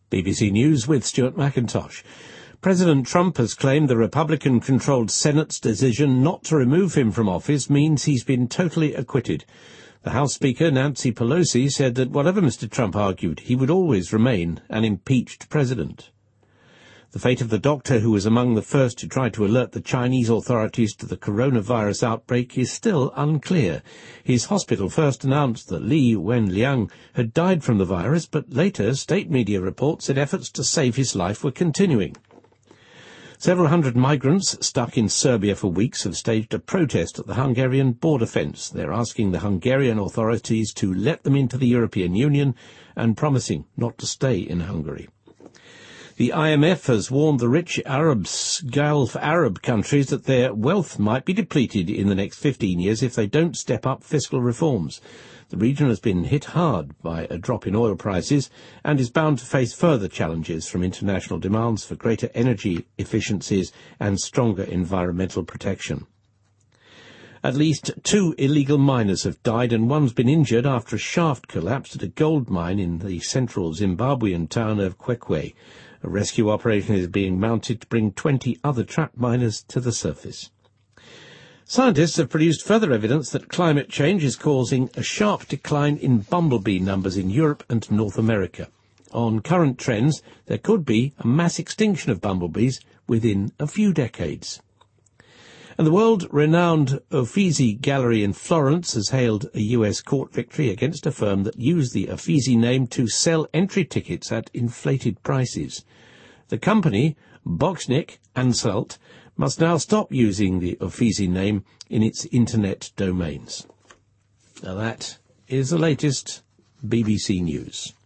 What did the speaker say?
BBC News with Stuart McIntosh. President Trump has claimed the Republican-controlled Senate's decision not to remove him from office means he's been totally acquitted. The House Speaker, Nancy Pelosi, said that whatever Mr. Trump argued, he would always remain an impeached president. The fate of the doctor who was among the first to try to alert the Chinese authorities to the coronavirus outbreak is still unclear. His hospital first announced that Li Wenliang had died from the virus, but later state media reports said efforts to save his life were continuing. Several hundred migrants stuck in Serbia for weeks have staged a protest at the Hungarian border fence. They're asking the Hungarian authorities to let them into the European Union and promising not to stay in Hungary. The IMF has warned the rich Gulf Arab countries that their wealth might be depleted in the next 15 years if they don't step up fiscal reforms. The region has been hit hard by a drop in oil prices and is bound to face further challenges from international demands for greater energy efficiencies and stronger environmental protection. At least 2 illegal miners have died and one's been injured after a shaft collapsed at a gold mine in the central Zimbabwean town of Kwekwe. A rescue operation is being mounted to bring 20 other trapped miners to the surface. Scientists have produced further evidence that climate change is causing a sharp decline in bumblebee numbers in Europe and North America. On current trends, there could be a mass extinction of bumblebees within a few decades. And the world-renowned Uffizi Gallery in Florence has hailed a US court victory against a firm that used the Uffizi name to sell entry tickets at inflated prices. The company, Boxnick Anstalt, must now stop using the Uffizi name in its internet domains. Now that is the latest BBC News.